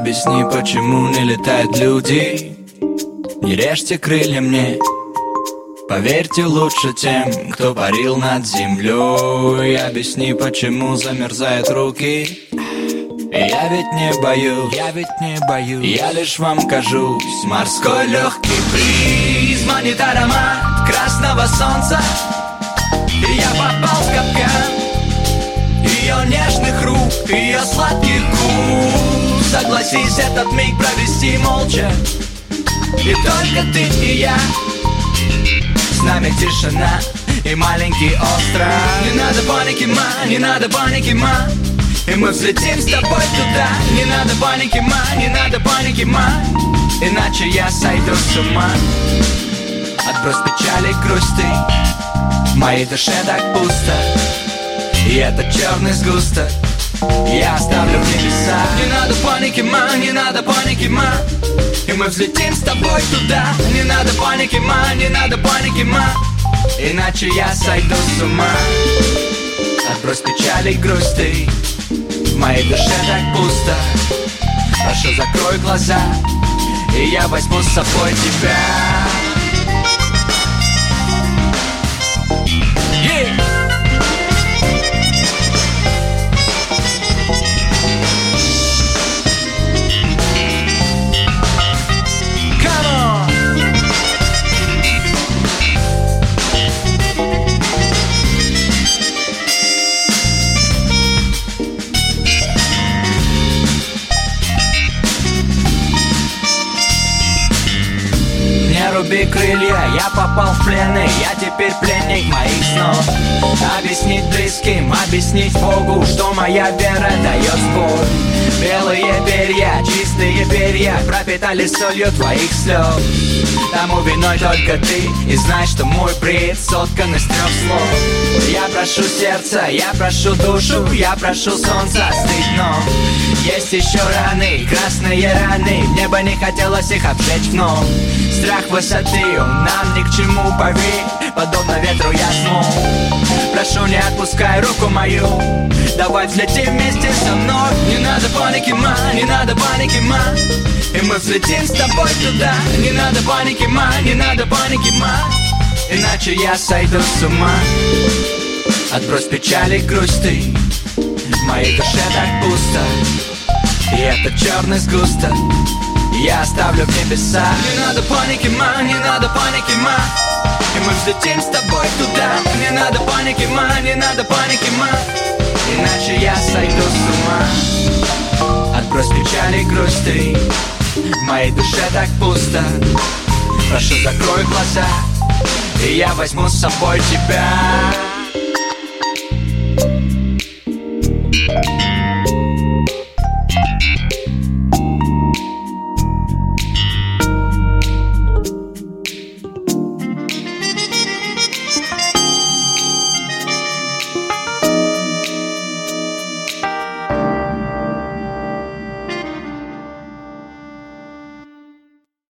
Объясни, почему не летают люди. Не режьте крылья мне. Поверьте лучше тем, кто парил над землей. Объясни, почему замерзают руки. Я ведь не боюсь, я лишь вам кажусь. Морской легкий бриз манит аромат красного солнца. И я попал в капкан ее нежных рук, ее сладких губ. Согласись этот миг провести молча. И только ты и я. С нами тишина и маленький остров. Не надо паники, ма, не надо паники, ма. И мы взлетим с тобой туда. Не надо паники, ма, не надо паники, ма. Иначе я сойду с ума. Отбрось печали, грусти. В моей душе так пусто. И этот черный сгусток я оставлю в небесах. Не надо паники, ма, не надо паники, ма. И мы взлетим с тобой туда. Не надо паники, ма, не надо паники, ма. Иначе я сойду с ума. Отбрось печали, грусти. В моей душе так пусто. Прошу, закрой глаза, и я возьму с собой тебя. Yeah! Руби крылья, я попал в плен, и я теперь пленник моих снов. Объяснить близким, объяснить Богу, что моя вера дает сбор. Белые перья, чистые перья пропитали солью твоих слез. Тому виной только ты, и знай, что мой бред соткан из 3 слов. Я прошу сердца, я прошу душу, я прошу солнца остыть, но есть еще раны, красные раны. В небо не хотелось их обжечь вновь. Страх высоты, он нам ни к чему, поверь. Подобно ветру я смог. Прошу, не отпускай руку мою. Давай взлетим вместе со мной. Не надо паники, ма, не надо паники, ма. И мы взлетим с тобой туда. Не надо паники, ма, не надо паники, ма. Иначе я сойду с ума. Отбрось печали, грусти. В моей душе так пусто. И этот черный сгусток я оставлю в небесах. Не надо паники, ма, не надо паники, ма. И мы взлетим с тобой туда. Не надо паники, ма, не надо паники, ма. Иначе я сойду с ума. Отбрось печали, грусти. В моей душе так пусто. Прошу, закрой глаза, и я возьму с собой тебя.